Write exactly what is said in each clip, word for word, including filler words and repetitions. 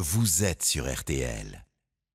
vous êtes sur R T L.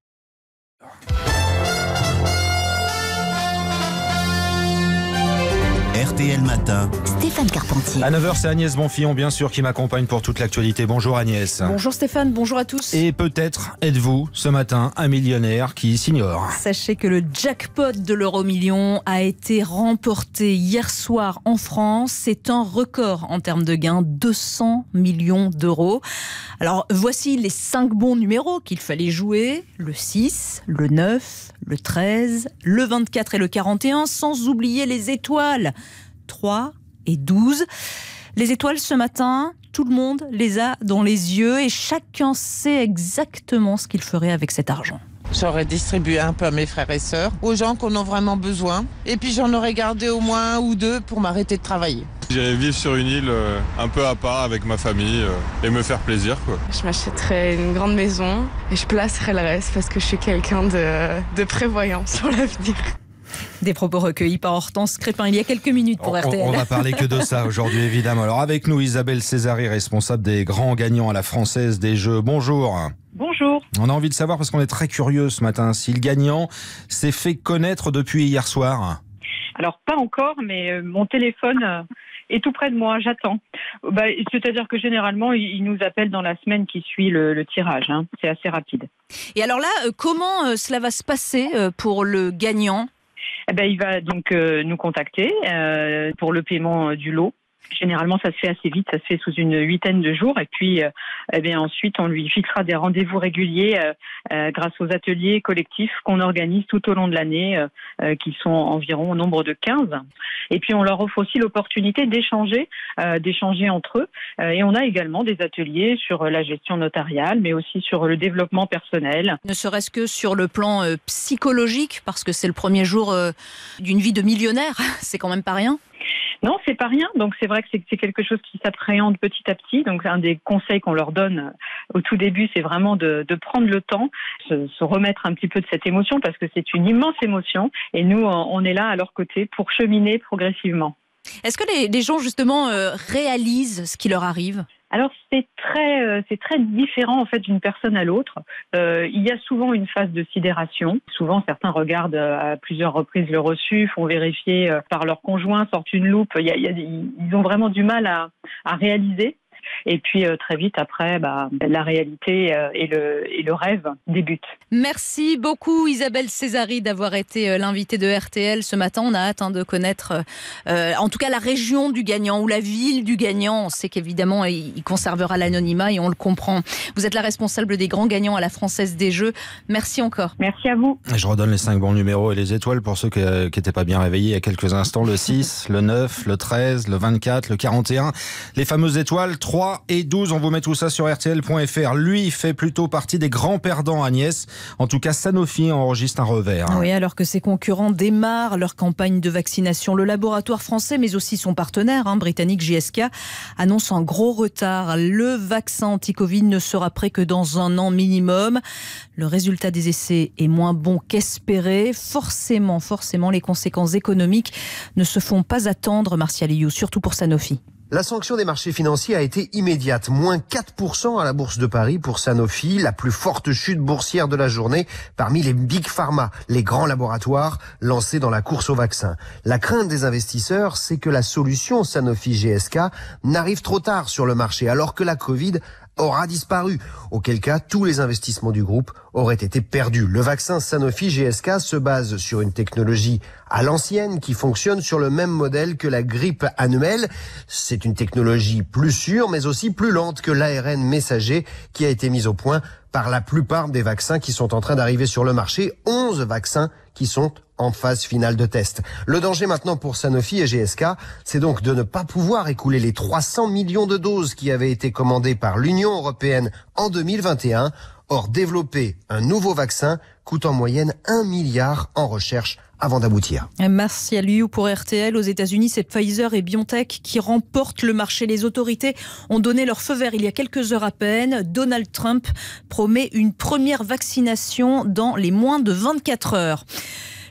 R T L Matin. Stéphane Carpentier. À neuf heures, c'est Agnès Bonfillon, bien sûr, qui m'accompagne pour toute l'actualité. Bonjour Agnès. Bonjour Stéphane, bonjour à tous. Et peut-être êtes-vous, ce matin, un millionnaire qui s'ignore. Sachez que le jackpot de l'euro million a été remporté hier soir en France. C'est un record en termes de gains, deux cents millions d'euros. Alors, voici les cinq bons numéros qu'il fallait jouer. Le six, le neuf, le treize, le vingt-quatre et le quarante et un, sans oublier les étoiles. trois et douze. Les étoiles ce matin, tout le monde les a dans les yeux et chacun sait exactement ce qu'il ferait avec cet argent. J'aurais distribué un peu à mes frères et sœurs, aux gens qui en ont vraiment besoin. Et puis j'en aurais gardé au moins un ou deux pour m'arrêter de travailler. J'irais vivre sur une île euh, un peu à part avec ma famille euh, et me faire plaisir, quoi. Je m'achèterais une grande maison et je placerais le reste parce que je suis quelqu'un de, de prévoyant sur l'avenir. Des propos recueillis par Hortense Crépin il y a quelques minutes pour on, R T L. On va parler que de ça aujourd'hui, évidemment. Alors avec nous, Isabelle Césari, responsable des grands gagnants à la Française des Jeux. Bonjour. Bonjour. On a envie de savoir, parce qu'on est très curieux ce matin, si le gagnant s'est fait connaître depuis hier soir. Alors pas encore, mais euh, mon téléphone euh, est tout près de moi, j'attends. Bah, c'est-à-dire que généralement, il, il nous appelle dans la semaine qui suit le, le tirage. Hein. C'est assez rapide. Et alors là, euh, comment euh, cela va se passer euh, pour le gagnant ? Eh ben, il va donc euh, nous contacter euh, pour le paiement euh, du lot. Généralement, ça se fait assez vite, ça se fait sous une huitaine de jours. Et puis, euh, eh bien, ensuite, on lui fixera des rendez-vous réguliers euh, euh, grâce aux ateliers collectifs qu'on organise tout au long de l'année, euh, euh, qui sont environ au nombre de quinze. Et puis, on leur offre aussi l'opportunité d'échanger, euh, d'échanger entre eux. Euh, et on a également des ateliers sur la gestion notariale, mais aussi sur le développement personnel. Ne serait-ce que sur le plan euh, psychologique, parce que c'est le premier jour euh, d'une vie de millionnaire, c'est quand même pas rien. Non, c'est pas rien. Donc c'est vrai que c'est, c'est quelque chose qui s'appréhende petit à petit. Donc un des conseils qu'on leur donne au tout début, c'est vraiment de, de prendre le temps, se, se remettre un petit peu de cette émotion parce que c'est une immense émotion. Et nous, on est là à leur côté pour cheminer progressivement. Est-ce que les, les gens justement euh, réalisent ce qui leur arrive ? Alors c'est très, euh, c'est très différent en fait d'une personne à l'autre. Euh, il y a souvent une phase de sidération. Souvent certains regardent euh, à plusieurs reprises le reçu, font vérifier euh, par leur conjoint, sortent une loupe. Il y a, il y a, ils ont vraiment du mal à, à réaliser. Et puis euh, très vite après, bah, la réalité euh, et, le, et le rêve débutent. Merci beaucoup Isabelle Césari d'avoir été euh, l'invitée de R T L ce matin. On a hâte hein, de connaître euh, en tout cas la région du gagnant ou la ville du gagnant. On sait qu'évidemment il, il conservera l'anonymat et on le comprend. Vous êtes la responsable des grands gagnants à la Française des Jeux. Merci encore. Merci à vous. Et je redonne les cinq bons numéros et les étoiles pour ceux qui n'étaient pas bien réveillés il y a quelques instants. Le six, le neuf, le treize, le vingt-quatre, le quarante et un. Les fameuses étoiles trois et douze, on vous met tout ça sur R T L point F R. Lui fait plutôt partie des grands perdants, Agnès. En tout cas, Sanofi enregistre un revers. Oui, alors que ses concurrents démarrent leur campagne de vaccination. Le laboratoire français, mais aussi son partenaire hein, britannique G S K, annonce un gros retard. Le vaccin anti-Covid ne sera prêt que dans un an minimum. Le résultat des essais est moins bon qu'espéré. Forcément, forcément, les conséquences économiques ne se font pas attendre, Martial Liu, surtout pour Sanofi. La sanction des marchés financiers a été immédiate. Moins quatre pour cent à la Bourse de Paris pour Sanofi, la plus forte chute boursière de la journée parmi les Big Pharma, les grands laboratoires lancés dans la course au vaccin. La crainte des investisseurs, c'est que la solution Sanofi-G S K n'arrive trop tard sur le marché, alors que la Covid aura disparu, auquel cas tous les investissements du groupe auraient été perdus. Le vaccin Sanofi-G S K se base sur une technologie à l'ancienne qui fonctionne sur le même modèle que la grippe annuelle. C'est une technologie plus sûre mais aussi plus lente que l'A R N messager qui a été mise au point par la plupart des vaccins qui sont en train d'arriver sur le marché. onze vaccins qui sont en phase finale de test. Le danger maintenant pour Sanofi et G S K, c'est donc de ne pas pouvoir écouler les trois cents millions de doses qui avaient été commandées par l'Union européenne en deux mille vingt et un. Or, développer un nouveau vaccin coûte en moyenne un milliard en recherche avant d'aboutir. Martial Liu pour R T L. Aux États-Unis, c'est Pfizer et BioNTech qui remportent le marché. Les autorités ont donné leur feu vert il y a quelques heures à peine. Donald Trump promet une première vaccination dans les moins de vingt-quatre heures.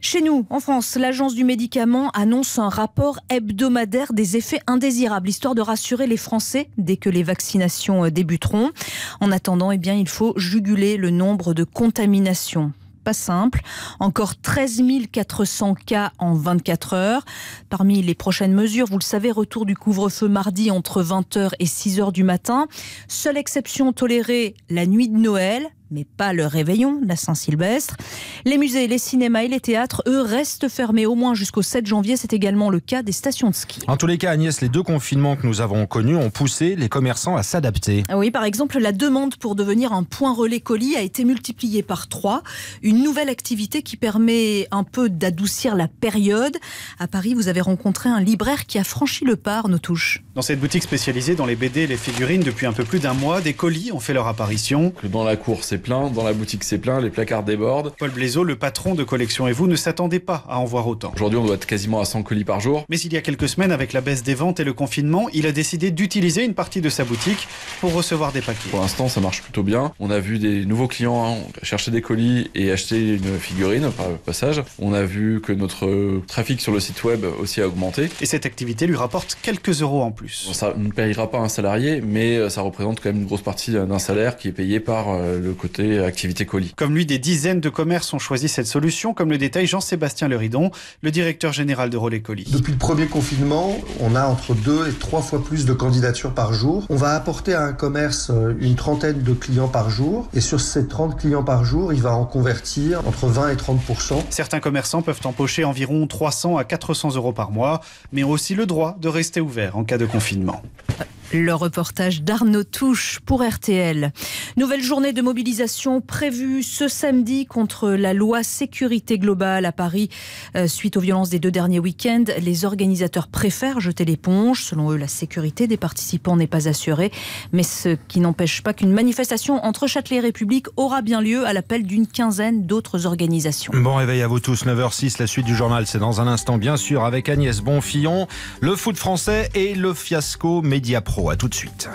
Chez nous, en France, l'Agence du médicament annonce un rapport hebdomadaire des effets indésirables, histoire de rassurer les Français dès que les vaccinations débuteront. En attendant, eh bien, il faut juguler le nombre de contaminations. Pas simple. Encore treize mille quatre cents cas en vingt-quatre heures. Parmi les prochaines mesures, vous le savez, retour du couvre-feu mardi entre vingt heures et six heures du matin. Seule exception tolérée, la nuit de Noël, mais pas le réveillon, la Saint-Sylvestre. Les musées, les cinémas et les théâtres, eux, restent fermés au moins jusqu'au sept janvier. C'est également le cas des stations de ski. En tous les cas, Agnès, les deux confinements que nous avons connus ont poussé les commerçants à s'adapter. Oui, par exemple, la demande pour devenir un point relais colis a été multipliée par trois. Une nouvelle activité qui permet un peu d'adoucir la période. À Paris, vous avez rencontré un libraire qui a franchi le pas, Arnaud Touche. Dans cette boutique spécialisée dans les B D et les figurines, depuis un peu plus d'un mois, des colis ont fait leur apparition. Dans la cour, c'est plein, dans la boutique c'est plein, les placards débordent. Paul Blaiseau, le patron de Collection et vous, ne s'attendait pas à en voir autant. Aujourd'hui, on doit être quasiment à cent colis par jour. Mais il y a quelques semaines, avec la baisse des ventes et le confinement, il a décidé d'utiliser une partie de sa boutique pour recevoir des paquets. Pour l'instant, ça marche plutôt bien. On a vu des nouveaux clients hein, chercher des colis et acheter une figurine par passage. On a vu que notre trafic sur le site web aussi a augmenté. Et cette activité lui rapporte quelques euros en plus. Bon, ça ne payera pas un salarié, mais ça représente quand même une grosse partie d'un salaire qui est payé par le côté activité colis. Comme lui, des dizaines de commerces ont choisi cette solution, comme le détaille Jean-Sébastien Leridon, le directeur général de Relais Colis. Depuis le premier confinement, on a entre deux et trois fois plus de candidatures par jour. On va apporter à un commerce une trentaine de clients par jour, et sur ces trente clients par jour, il va en convertir entre vingt et trente pour cent. Certains commerçants peuvent empocher environ trois cents à quatre cents euros par mois, mais ont aussi le droit de rester ouverts en cas de confinement. Le reportage d'Arnaud Touche pour R T L. Nouvelle journée de mobilisation prévue ce samedi contre la loi sécurité globale à Paris. Euh, suite aux violences des deux derniers week-ends, les organisateurs préfèrent jeter l'éponge. Selon eux, la sécurité des participants n'est pas assurée. Mais ce qui n'empêche pas qu'une manifestation entre Châtelet et République aura bien lieu à l'appel d'une quinzaine d'autres organisations. Bon réveil à vous tous, neuf heures six, la suite du journal, c'est dans un instant bien sûr avec Agnès Bonfillon, le foot français et le fiasco Mediapro. À tout de suite.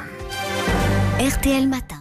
R T L Matin.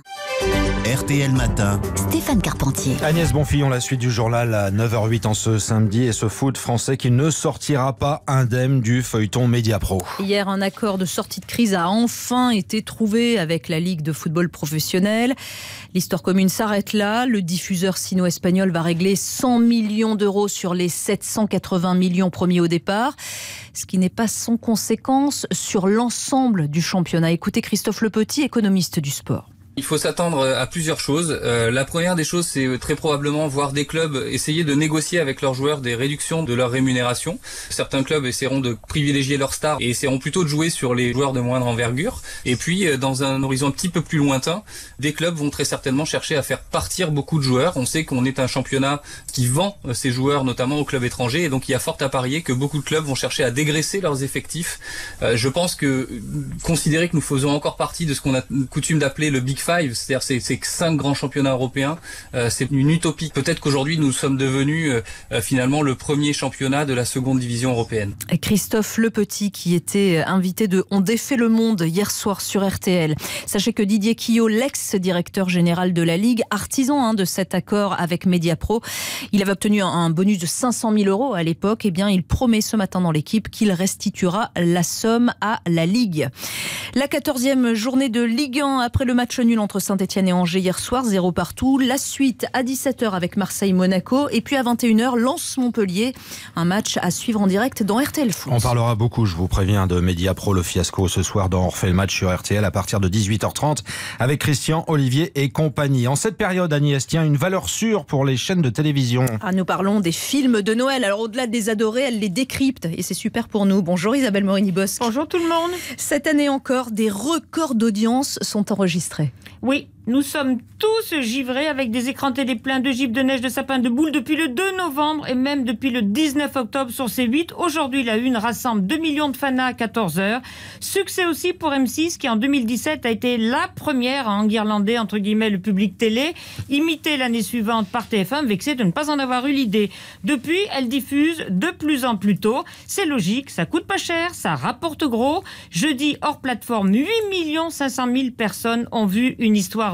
R T L Matin. Stéphane Carpentier. Agnès Bonfillon, la suite du journal à neuf heures huit en ce samedi et ce foot français qui ne sortira pas indemne du feuilleton Mediapro. Hier, un accord de sortie de crise a enfin été trouvé avec la Ligue de football professionnel. L'histoire commune s'arrête là. Le diffuseur sino-espagnol va régler cent millions d'euros sur les sept cent quatre-vingts millions promis au départ. Ce qui n'est pas sans conséquence sur l'ensemble du championnat. Écoutez Christophe Lepetit, économiste du sport. Il faut s'attendre à plusieurs choses. Euh, la première des choses, c'est très probablement voir des clubs essayer de négocier avec leurs joueurs des réductions de leur rémunération. Certains clubs essaieront de privilégier leurs stars et essaieront plutôt de jouer sur les joueurs de moindre envergure. Et puis, dans un horizon un petit peu plus lointain, des clubs vont très certainement chercher à faire partir beaucoup de joueurs. On sait qu'on est un championnat qui vend ses joueurs, notamment aux clubs étrangers. Et donc, il y a fort à parier que beaucoup de clubs vont chercher à dégraisser leurs effectifs. Euh, je pense que considérer que nous faisons encore partie de ce qu'on a coutume d'appeler le Big Five, c'est-à-dire ces, ces cinq grands championnats européens, euh, c'est une utopie. Peut-être qu'aujourd'hui nous sommes devenus euh, finalement le premier championnat de la seconde division européenne. Christophe Lepetit qui était invité de On défait le monde hier soir sur R T L. Sachez que Didier Quillot, l'ex-directeur général de la Ligue, artisan hein, de cet accord avec Mediapro, il avait obtenu un, un bonus de cinq cent mille euros à l'époque. Eh bien, il promet ce matin dans l'équipe qu'il restituera la somme à la Ligue. La quatorzième journée de Ligue un après le match nul entre Saint-Etienne et Angers hier soir, zéro partout. La suite à dix-sept heures avec Marseille-Monaco et puis à vingt et une heures, Lens-Montpellier. Un match à suivre en direct dans R T L Foot. On parlera beaucoup, je vous préviens, de Mediapro, le fiasco ce soir dans On refait le match sur R T L à partir de dix-huit heures trente avec Christian, Olivier et compagnie. En cette période, Agnès, tient une valeur sûre pour les chaînes de télévision. Ah, nous parlons des films de Noël. Alors au-delà de les adorer, elle les décrypte et c'est super pour nous. Bonjour Isabelle Morini-Bosque. Bonjour tout le monde. Cette année encore, des records d'audience sont enregistrés. Oui, nous sommes tous givrés avec des écrans télé pleins de gifs, de neige, de sapins, de boules depuis le deux novembre et même depuis le dix-neuf octobre sur C huit. Aujourd'hui, la Une rassemble deux millions de fanas à quatorze heures. Succès aussi pour M six qui en deux mille dix-sept a été la première à enguirlander entre guillemets le public télé, imité l'année suivante par T F un, vexé de ne pas en avoir eu l'idée. Depuis, elle diffuse de plus en plus tôt. C'est logique, ça coûte pas cher, ça rapporte gros. Jeudi, hors plateforme, huit millions cinq cent mille personnes ont vu Une histoire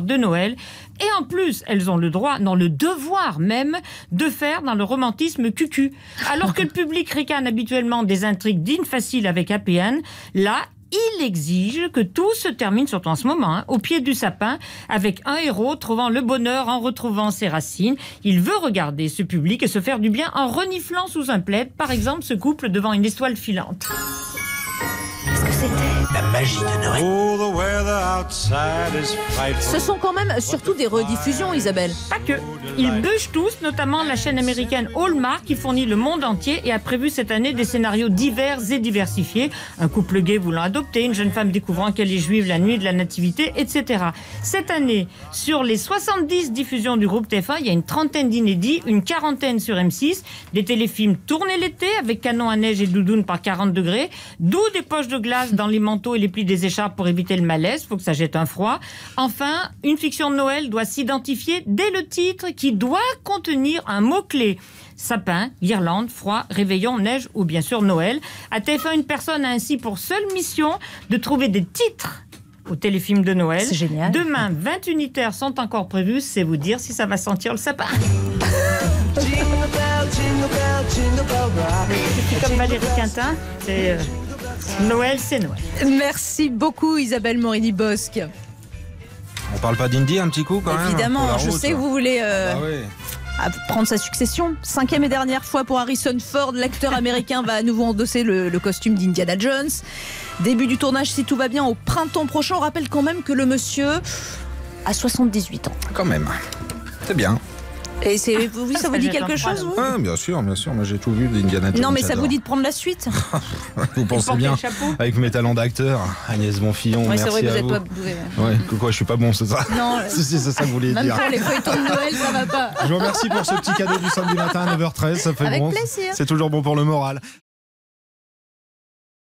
de Noël. Et en plus, elles ont le droit, non le devoir même, de faire dans le romantisme cucu. Alors que le public ricane habituellement des intrigues dignes faciles avec Happy End, là, il exige que tout se termine, surtout en ce moment, hein, au pied du sapin, avec un héros trouvant le bonheur en retrouvant ses racines. Il veut regarder ce public et se faire du bien en reniflant sous un plaid, par exemple ce couple devant une étoile filante. Qu'est-ce que c'était ? La magie de Noël. Ce sont quand même surtout des rediffusions, Isabelle. Pas que. Ils bûchent tous, notamment la chaîne américaine Hallmark qui fournit le monde entier et a prévu cette année des scénarios divers et diversifiés. Un couple gay voulant adopter, une jeune femme découvrant qu'elle est juive la nuit de la nativité, et cetera. Cette année, sur les soixante-dix diffusions du groupe T F un, il y a une trentaine d'inédits, une quarantaine sur M six, des téléfilms tournés l'été avec canon à neige et doudoune par quarante degrés, d'où des poches de glace dans les manteaux et les plis des écharpes pour éviter le malaise, il faut que ça jette un froid. Enfin, une fiction de Noël doit s'identifier dès le titre qui doit contenir un mot-clé. Sapin, guirlande, froid, réveillon, neige ou bien sûr Noël. À T F un, une personne a ainsi pour seule mission de trouver des titres au téléfilm de Noël. C'est génial. Demain, vingt unitaires sont encore prévus, c'est vous dire si ça va sentir le sapin. C'est comme Valérie Quintin, c'est euh, Noël, c'est Noël. Merci beaucoup Isabelle Morini-Bosque. On parle pas d'Indy un petit coup quand même? Évidemment, je sais que vous voulez euh, Ah ouais. à prendre sa succession. Cinquième et dernière fois pour Harrison Ford, l'acteur américain va à nouveau endosser le, le costume d'Indiana Jones. Début du tournage, si tout va bien, au printemps prochain. On rappelle quand même que le monsieur a soixante-dix-huit ans. Quand même. C'est bien. Et c'est, oui, ça vous dit quelque chose, vous? Ah, bien sûr, bien sûr. Moi, j'ai tout vu d'Indiana Jones. Non, mais ça j'adore. vous dit de prendre la suite? Vous pensez bien, avec mes talents d'acteur, Agnès Bonfillon, Ouais, merci c'est vrai que à vous êtes vous. pas doué. Ouais, que quoi, je suis pas bon, c'est ça? Non. Si, si, c'est ça que vous vouliez Même dire. pour les feuilletons de Noël, ça va pas. Je vous remercie pour ce petit cadeau du samedi matin à neuf heures treize, ça fait Avec bon. plaisir. C'est toujours bon pour le moral.